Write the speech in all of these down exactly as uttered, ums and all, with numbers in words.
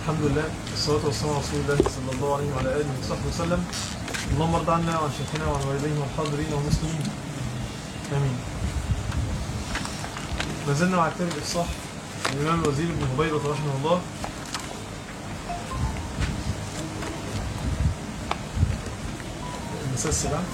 الحمد لله والصلاة والسلام على رسول الله صلى الله عليه وعلى آله وصحبه وسلم. اللهم ارض عنا وعن شيخنا وعن والديه والحاضرين والمسلمين آمين. ما زلنا مع كتاب الإفصاح الإمام الوزير بن هبيرة رحمه الله. المسألة السابعة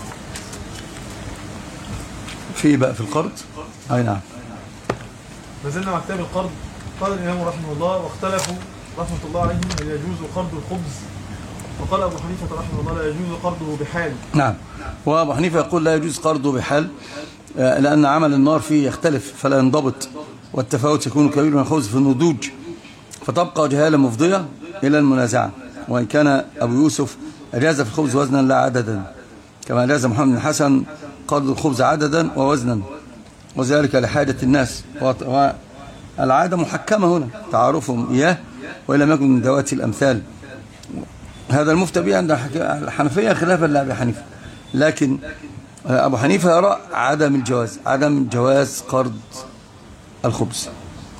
في بقى في القرض. أي نعم. ما زلنا مع كتاب القرض. قال الإمام رحمه الله: واختلفوا رحمة الله عليهم هل يجوز قرض الخبز؟ وقال أبو حنيفة رحمه الله: لا يجوز قرضه بحال. نعم. وأبو حنيفة يقول لا يجوز قرضه بحال، لأن عمل النار فيه يختلف فلا ينضبط، والتفاوت يكون كبير من الخبز في النضوج، فتبقى جهالة مفضية إلى المنازعة. وإن كان أبو يوسف أجاز في الخبز وزنا لا عددا، كما أجاز محمد بن الحسن قرض الخبز عددا ووزنا، وذلك لحاجة الناس، والعادة محكمة هنا تعارفهم إياه وإن لم يكن من ذوات الأمثال. هذا المفتى به عند الحنفية خلافا لأبي حنيفة، لكن أبو حنيفة يرى عدم الجواز، عدم جواز قرض الخبز.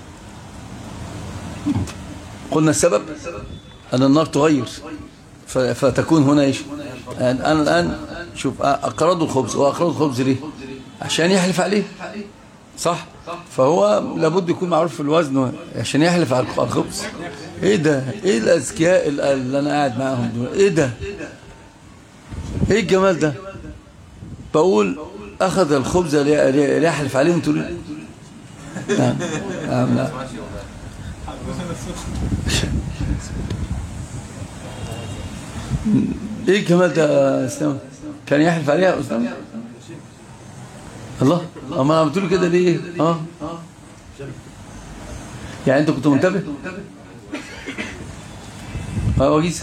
قلنا السبب أن النار تغير، فتكون هنا إيش؟ أنا الآن شوف أقرضوا الخبز، وأقرضوا الخبز ليه؟ عشان يحلف عليه، صح؟ فهو لابد يكون معروف في الوزن عشان يحلف على الخبز. ايه ده؟ ايه الاذكياء اللي انا قاعد معاهم دول؟ ايه ده؟ ايه الجمال ده؟ بقول اخذ الخبز ليحلف عليه، انتوا ليه؟ نعم نعم لا. ايه الجمال ده يا اسلام؟ كان يحلف عليها يا اسلام؟ الله، اما انا بتقول كده ليه؟ اه يعني انت كنت منتبه؟ اه وجيس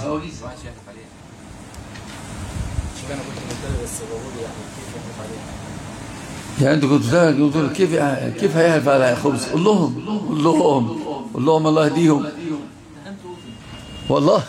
يعني انت كنت بتقول كيف كيف هيحلف على خبز؟ قول لهم قول لهم قول لهم الله يهديهم والله.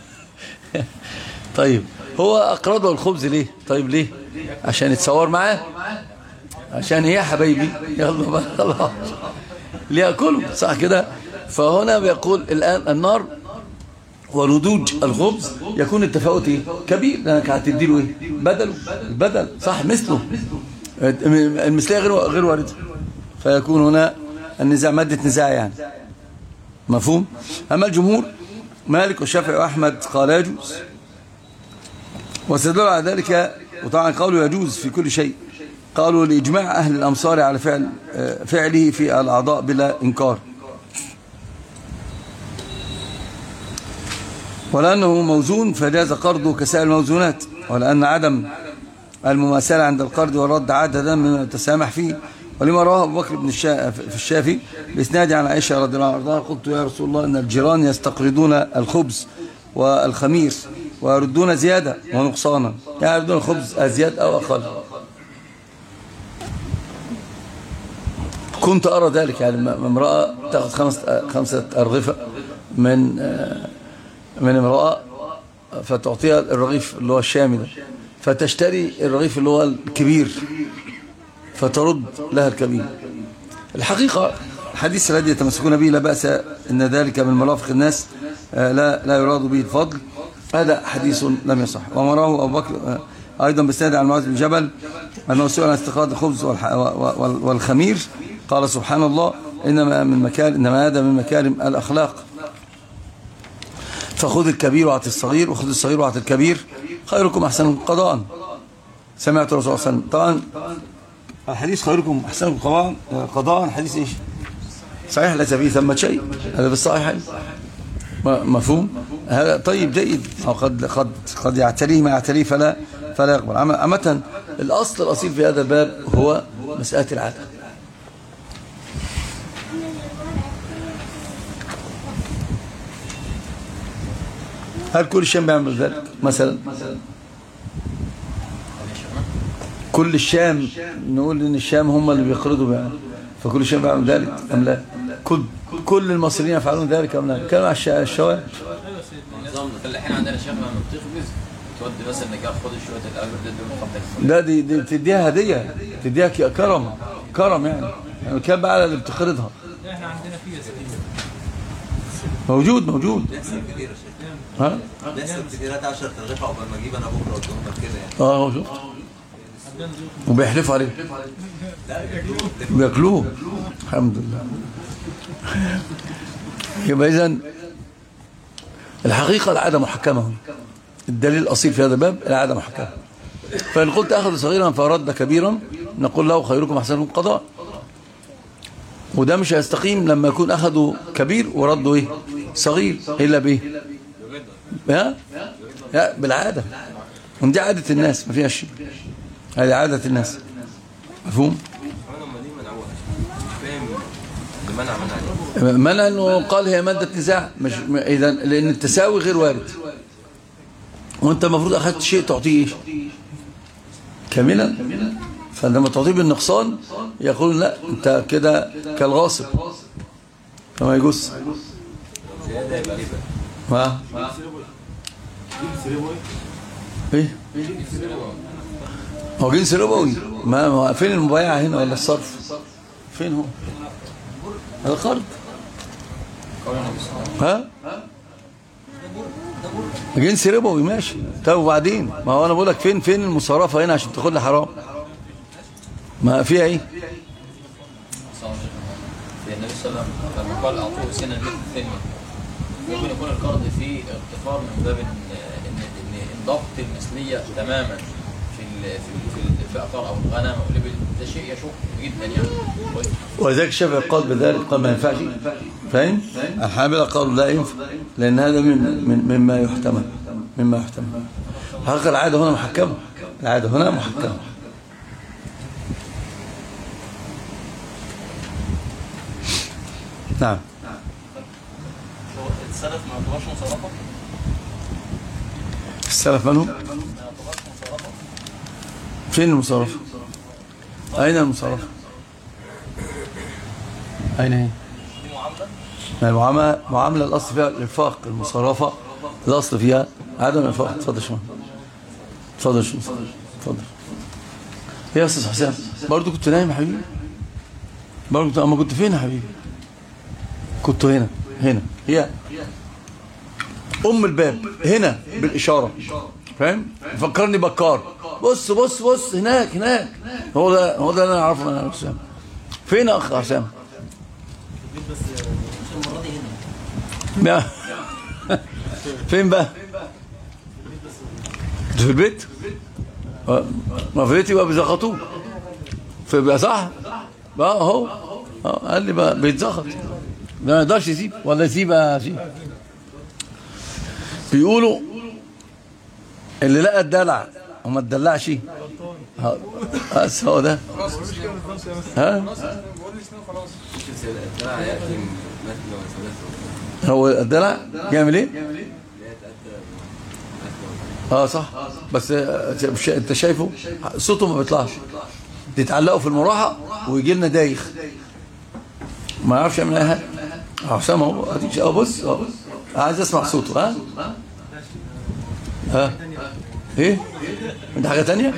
طيب هو اقرضه الخبز ليه؟ طيب ليه؟ عشان يتصور معاه، عشان هي حبايبي يلا بقى خلاص ليأكلوا، صح كده؟ فهنا بيقول الآن النار ونضوج الخبز يكون التفاوت ايه؟ كبير، لأنك هتديله ايه؟ بدله، البدل صح مثله، المثلية غير غير واردة، فيكون هنا النزاع مادة نزاع يعني. مفهوم؟ أما الجمهور مالك والشافعي وأحمد قال يجوز، واستدلوا على ذلك، وطبعا قالوا يجوز في كل شيء، قالوا لإجماع أهل الأمصار على فعل فعله في الأعضاء بلا إنكار، ولأنه موزون فجاز قرضه كسائر الموزونات، ولأن عدم المماثلة عند القرض والرد عادة مما تسامح فيه. ولما رواه أبو بكر بن الشا... في الشافي بإسناد عن عائشة رضي الله عنها قلت يا رسول الله إن الجيران يستقرضون الخبز والخمير ويردون زيادة ونقصانا، يعني يردون الخبز أزياد أو أقل. كنت أرى ذلك، يعني امرأة تأخذ خمسة, خمسة أرغفة من من امرأة فتعطيها الرغيف اللي هو الشامي ده، فتشتري الرغيف اللي هو الكبير فترد لها الكبير. الحقيقة الحديث الذي يتمسكون به لا بأس إن ذلك من مرافق الناس لا لا يراد به الفضل، هذا حديث لم يصح. ومراه أبو بكر أيضا بسند عن معاذ بن جبل أنه سئل عن استقراض الخبز والخمير قال سبحان الله إنما من مكان إنما هذا من مكارم الأخلاق، فخذ الكبير وأعطي الصغير، وخذ الصغير وأعطي الكبير، خيركم أحسنكم قضاء. سمعت الرسول صلى الله عليه وسلم. طبعا الحديث خيركم أحسنكم قضاء حديث إيش؟ صحيح ليس فيه ثمة شيء، هذا بالصحيح مفهوم. هذا طيب جيد، أو قد قد قد يعتريه ما يعتريه فلا فلا يقبل. عامة الأصل الأصيل في هذا الباب هو مسألة العادة. هل كل الشام بيعمل ذلك مثلا؟ كل الشام نقول ان الشام هم اللي بيقرضوا يعني، فكل الشام بيعمل ذلك ام لا؟ كل كل المصريين يفعلون ذلك ام لا؟ كانوا على الشوارع. نظام الحين عندنا شيخ لما بتخبز تودي مثلا انك خد شويه الامر ده لا دي, دي تديها هديه، تديها كرم كرم يعني، يعني كان بقى على اللي بتقرضها. احنا عندنا فيه موجود موجود. نحسب كتير يا شيخ. ها نحسب كتير عشرة ترغيفة عقبال ما اجيب انا بكره قدامك كده يعني. اه موجود. وبيحلفوا عليه. لا بياكلوه. بياكلوه الحمد لله. يبقى اذا الحقيقة العادة محكمة. الدليل الأصيل في هذا الباب العادة محكمة. فإن قلت أخذ صغيرا فرد كبيرا نقول له خيركم أحسنكم قضاء. وده مش هيستقيم لما يكون أخذوا كبير وردوا إيه صغير إلا بإيه ها لا بالعادة. ودي عادة الناس ما فيها شيء. هذه عادة الناس. مفهوم؟ منع انه قال هي مادة نزاع مش اذا لان التساوي غير وارد. وانت المفروض اخذت شيء تعطيه ايش كاملا. فلما تعطيه بالنقصان يقول لا انت كده كالغاصب فما يجوز. ما ايه هو جنس ربوي. ما فين المبايعة هنا ولا الصرف فين هو هذا قرض ها جنس ربوي ماشي. طب وبعدين ما هو انا بقول لك فين فين المصارفه هنا عشان تاخد لي حرام ما فيها ايه. النبي صلى الله عليه وسلم لما قال اعطوه سنا مثل الثانيه ممكن يكون القرض فيه اغتفار من باب ان ان ضبط المثليه تماما في ال في ال في الاثار او الغنم او الابل. ده شيء يشق جدا يعني. ولذلك الشافعي قال بذلك قال ما ينفعش. فاهم؟ الحنابلة قالوا لا ينفع لان هذا من من مما يحتمل مما يحتمل. حقيقة العادة هنا محكمة. العادة هنا محكمة. نعم. السلف ما يعتبرش مصارفة؟ السلف مالهم؟ ما يعتبرش مصارفة؟ فين المصارفة؟ أين المصارفة؟ أين هي؟ دي معاملة؟ ما المعاملة معاملة الأصل فيها الإنفاق. المصارفة الأصل فيها عدم الإنفاق. اتفضل شو اتفضل شو اتفضل يا أستاذ حسام. برضو كنت نايم يا حبيبي. برضو كنت أما كنت فين يا حبيبي؟ كنت هنا هنا هي أم الباب هنا بالإشارة. فاهم؟ فكرني بكار. بص بص بص هناك هناك. هو ده هو ده اللي انا اعرفه انا حسام. فين اخ حسام؟ فين بقى؟ في البيت؟ ما في بيتي بقى بيزغطوه. فيبقى صح؟ بقى اهو قال لي بقى بيتزغط. ما يقدرش يسيب ولا يسيب يسيب. بيقولوا اللي لقى الدلع وما تدلعش بس هو ده. ها هو الدلع يعمل ايه؟ اه صح. بس انت شايفه صوته ما بيطلعش. تتعلقوا في المروحه ويجي لنا دايخ ما يعرفش يعمل اي حاجه. حسام اهو اه بص اه عايز اسمع صوته. ها ها ايه انت حاجه ثانيه؟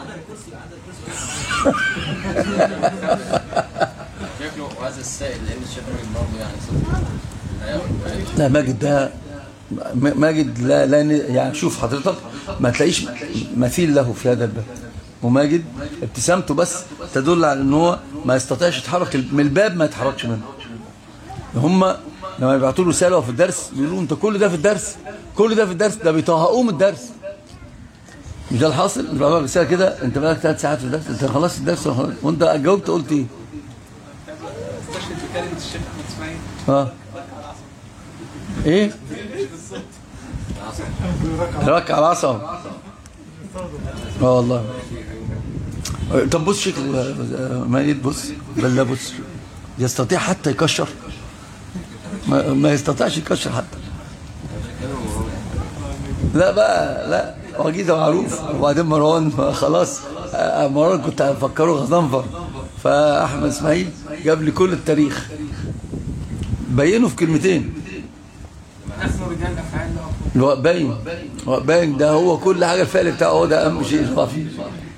شكله هذا السائل لان الشيخ ماجد برضه يعني لا ماجد ده ماجد لا لا يعني شوف حضرتك ما تلاقيش مثيل له في هذا الباب. وماجد ابتسامته بس تدل على ان هو ما يستطيعش يتحرك من الباب ما يتحركش منه. هم لما يبعتوا له رساله في الدرس بيقولوا انت كل ده في الدرس كل ده في الدرس ده بيطهقوه من الدرس. مش ده الحاصل؟ بيبعتوا رساله كده انت بقالك ثلاث ساعات في الدرس انت خلصت الدرس وانت جاوبت قلت ايه؟ استشهد بكلمة الشيخ أحمد إسماعيل. اه ايه؟ ركع العصا. اه والله. طب بص شكل ميت بص بل لا بص يستطيع حتى يكشر ما, ما يستطيعش يكشر حتى. لا بقى لا وجيزة معروف. وبعدين مروان خلاص مروان كنت هفكره غضنفر فأحمد إسماعيل جاب لي كل التاريخ بينه في كلمتين. نحن رجال أفعال الوقت باين باين ده هو كل حاجة الفعل بتاعه هو ده أهم شيء خفيف.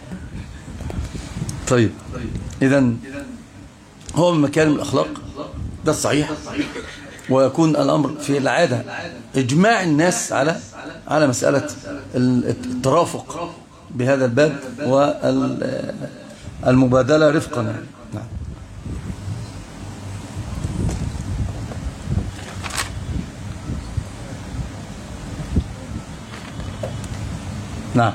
طيب إذن هو من مكارم الأخلاق ده الصحيح ويكون الأمر في العادة إجماع الناس على على مسألة الترافق بهذا الباب والمبادلة رفقا يعني. نعم. نعم.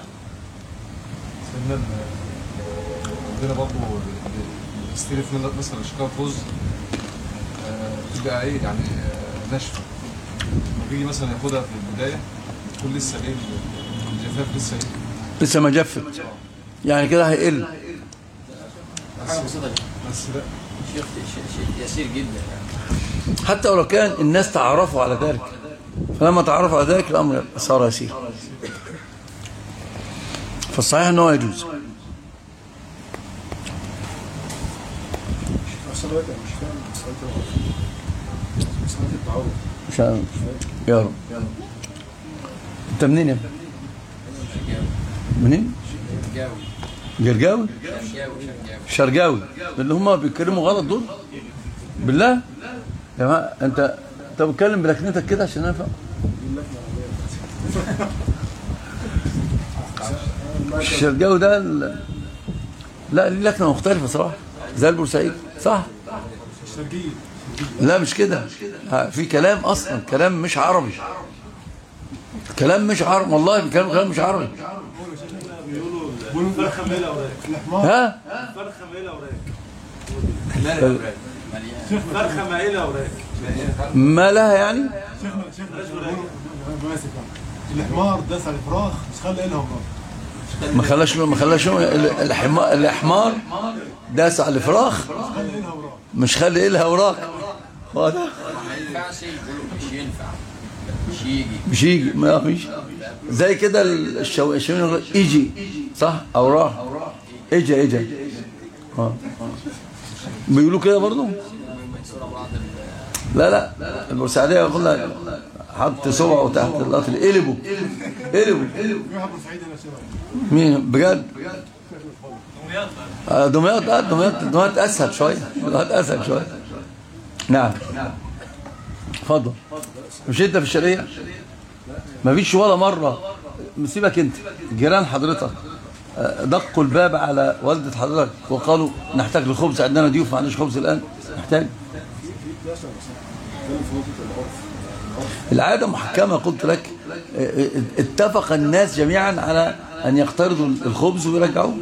عندنا برضه يستلف مثلا اشكال رز تبقى ايه يعني ناشفه، ويجي مثلا ياخدها في البدايه تكون لسه ايه الجفاف لسه ايه لسه ما جفت، يعني كده هيقل. حاجه بسيطه بس لا شيء شيء يسير جدا يعني. حتى ولو كان الناس تعرفوا على ذلك، فلما تعرفوا على ذلك الأمر صار يسير. فالصحيح أنه يجوز. مش يا رب. انت منين يا منين؟ جرجاوي. شرقاوي اللي هم بيتكلموا غلط دول. بالله يا جماعه انت انت بتتكلم بلكنتك كده عشان افهم. الشرقاوي ده ال... لا ليه لكنه مختلفه صراحه زي البورسعيد صح؟ لا مش كده، في كلام اصلا كلام مش عربي، كلام مش عربي والله، كلام كلام مش عربي. فرخه مايله اوراق. ها فرخه مايله اوراق. فرخه مايله اوراق. ما لها يعني؟ شيخنا شيخنا الحمار داس على الفراخ مش خلى لها اوراق. ما خلاش ما خلاش الحمار الحمار داس على الفراخ مش خلي لها اوراق. ما ينفعش يقولوا مش ينفع مش يجي مش يجي ما فيش زي كده الشواشين يجي صح اوراق اجا اجا اه بيقولوا كده برضه. لا لا البورسعيديه يقول لك حط صبعه تحت القطر قلبوا قلبوا مين بجد؟ دمياط. اه دمياط دمياط اسهل شويه، دمياط اسهل شويه. نعم اتفضل. مش انت في الشرقيه؟ ما فيش ولا مره سيبك انت جيران حضرتك دقوا الباب على والده حضرتك وقالوا نحتاج لخبز، عندنا ضيوف ما عندناش خبز الان نحتاج؟ العاده محكمه قلت لك. اتفق الناس جميعا على ان يقترضوا الخبز ويرجعوه.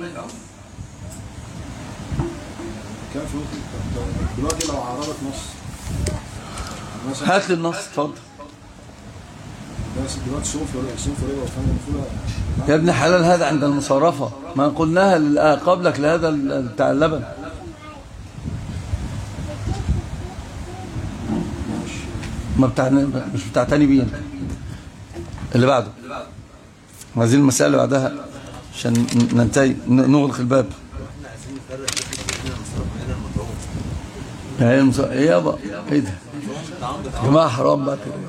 دلوقتي لو عرضت نص هات لي النص اتفضل. دلوقتي صنف ولا صنف ولا فاهم يا ابن حلال هذا عند المصارفه، ما قلناها قبلك لهذا بتاع اللبن. ما بتاع مش بتاعتني بيه اللي بعده. هذه المسألة اللي بعدها عشان ننتهي نغلق الباب. ايه المص... ايه يابا ايه ده يا جماعه حرام بقى كده.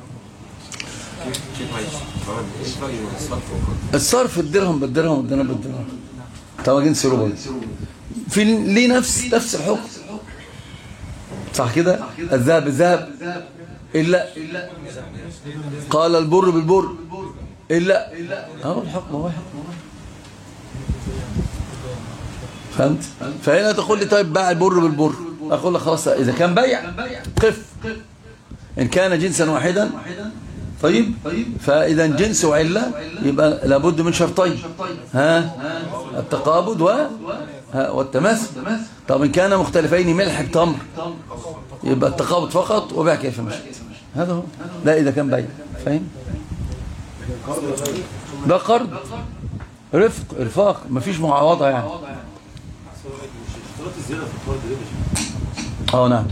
الصرف الدرهم بالدرهم والدينار بالدينار طبعا جنس ربع في ليه نفس نفس الحكم صح كده. الذهب بالذهب الا قال البر بالبر الا اهو الحكم هو حكم. فهمت؟ فهنا تقول لي طيب باع البر بالبر، اقول لك خلاص اذا كان بيع قف. ان كان جنسا واحدا طيب فاذا جنس وعله يبقى لابد من شرطين، ها التقابض و والتماثل. طب ان كان مختلفين ملح بتمر يبقى التقابض فقط وبيع كيف ما شئت. هذا هو. لا اذا كان بيع فاهم. ده قرض رفق ارفاق مفيش معاوضه يعني. اه نعم.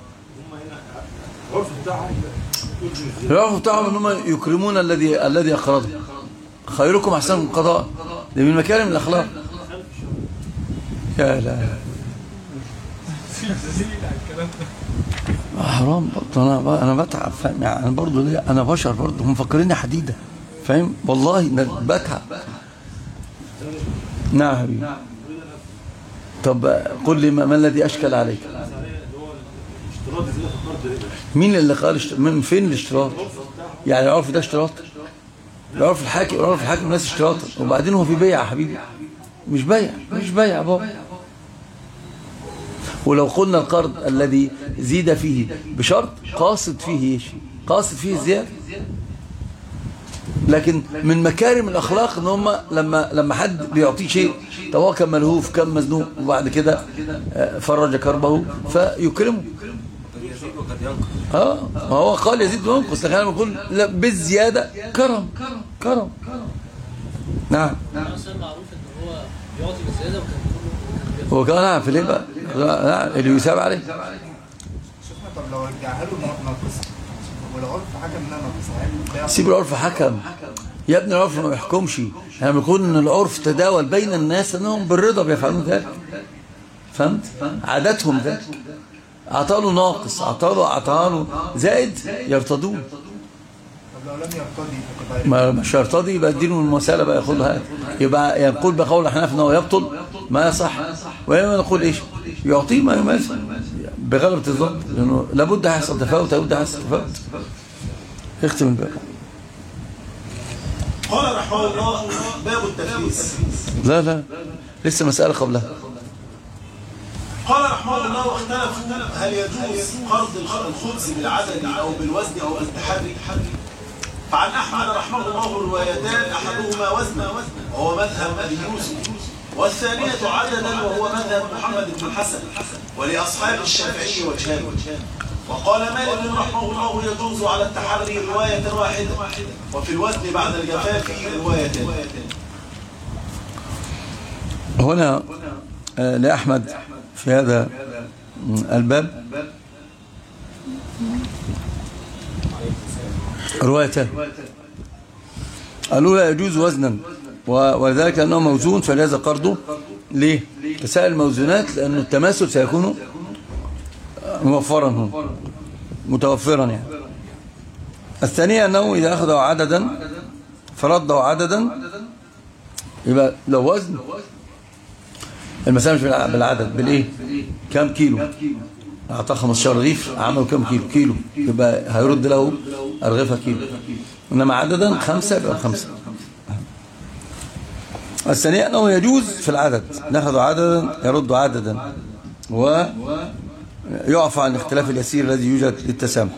العرف بتاعهم ان هم يكرمون الذي الذي اقرضه. خيركم احسنكم قضاء، ده من مكارم الاخلاق. يا لا حرام برضه. انا انا بتعب فاهم يعني. انا برضه انا بشر برضه، هم مفكريني حديده فاهم والله بتعب. نعم حبيبي. طب قل لي ما الذي اشكل عليك؟ اشتراط مين اللي قال اشت... من فين الاشتراط؟ يعني العرف ده اشتراط؟ العرف الحاكم العرف الحاكم الناس اشتراط، وبعدين هو في بيع يا حبيبي، مش بيع مش بيع بابا. ولو قلنا القرض الذي زيد فيه بشرط قاصد فيه ايش؟ قاصد فيه الزياده. لكن من مكارم الاخلاق ان هم لما لما حد بيعطيه شيء، طب هو كان ملهوف كان مزنوق وبعد كده فرج كربه فيكرمه. اه ما هو قال يزيد وينقص، لكن انا بقول لا بالزياده كرم كرم. نعم اصلا معروف ان هو بيعطي بالزياده وكان هو كان نعم في ليه بقى؟ نعم اللي يساب عليه. شفنا طب لو رجعها له ناقصه والعرف حكم انها ناقصه، سيب العرف حكم يا ابني، العرف ما بيحكمش. احنا بنقول ان العرف تداول بين الناس انهم بالرضا بيفعلون ذلك. فهمت؟ عاداتهم ذلك. اعطاله ناقص اعطاله اعطاله زائد يرتضوه. طب لو لم يرتضي ما مش يرتضي يبقى اديله من المساله بقى ياخدها، يبقى يقول بقول الاحناف انه يبطل ما يصح، وإنما نقول ايش؟ يعطيه ما يماثل بغلبة الظن، لانه لابد هيحصل تفاوت لابد هيحصل تفاوت. اختم الباب. قال رحمه الله باب التفليس. لا لا لسه مسألة قبلها. قال رحمه الله واختلفوا هل يجوز قرض الخبز بالعدد او بالوزن او بالتحري. فعن احمد رحمه الله روايتان، احدهما وزنا وهو مذهب ابي يوسف، والثانية عددا وهو مذهب محمد بن الحسن، ولاصحاب الشافعي وجهان. وقال مالك رحمه الله يجوز على التحري رواية واحدة، وفي الوزن بعد الجفاف روايتان. هنا لأحمد في هذا الباب روايتان. الأولى يجوز وزنا، ولذلك أنه موزون فلهذا قرضه. ليه؟ تسائل الموزونات لأن التماثل سيكون موفرا هنا متوفرا يعني. الثانية أنه إذا أخذه عددا فرده عددا يبقى لو وزن المسألة مش بالعدد بالإيه؟ كم كيلو؟ أعطاه خمستاشر رغيف عملوا كم كيلو؟ كيلو يبقى هيرد له الرغيفة كيلو، إنما عددا خمسة يبقى خمسة. الثانية أنه يجوز في العدد، نأخذ عددا يرد عددا ويعفى عن الاختلاف اليسير الذي يوجد للتسامح.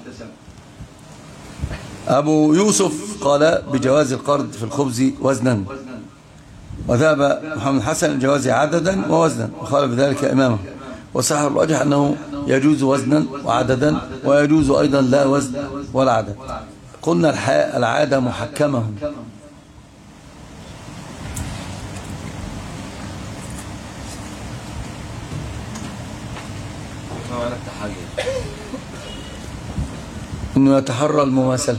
أبو يوسف قال بجواز القرض في الخبز وزنا، وذهب محمد الحسن الجواز عددا ووزنا وخالف بذلك إمامه. وصحح الراجح أنه يجوز وزنا وعددا ويجوز أيضا لا وزن ولا عدد. قلنا العادة محكمة. انه يتحرى المماثله،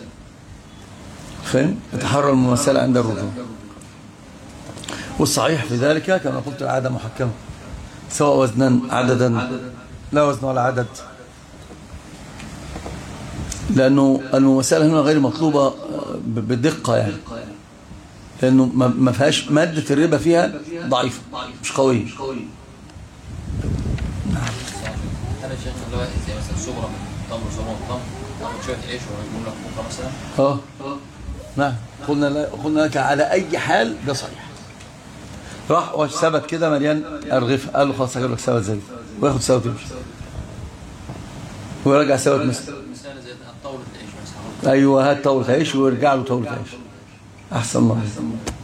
فهم؟ يتحرى المماثله عند الرجوع. والصحيح في ذلك كما قلت العاده محكمه، سواء وزنا عددا لا وزن ولا عدد، لانه المماثله هنا غير مطلوبه بالدقه يعني، لانه ما فيهاش ماده الربا فيها ضعيفه مش قويه. هل الشيخ اللي هو زي مثلا صبرة من تمر وصبرة من تمر تاخد شوية عيش ويقول لك بكرة مثلا؟ اه نعم قلنا لا قلنا لك على أي حال ده صحيح. راح وثبت كده مليان أرغفة، قال له خلاص هجيب لك سوت زي وياخد سوت يمشي ويرجع سوت مثلا. مثلا زي طاولة العيش مثلا. أيوه هات طاولة عيش ويرجع له طاولة عيش. أحسن الله.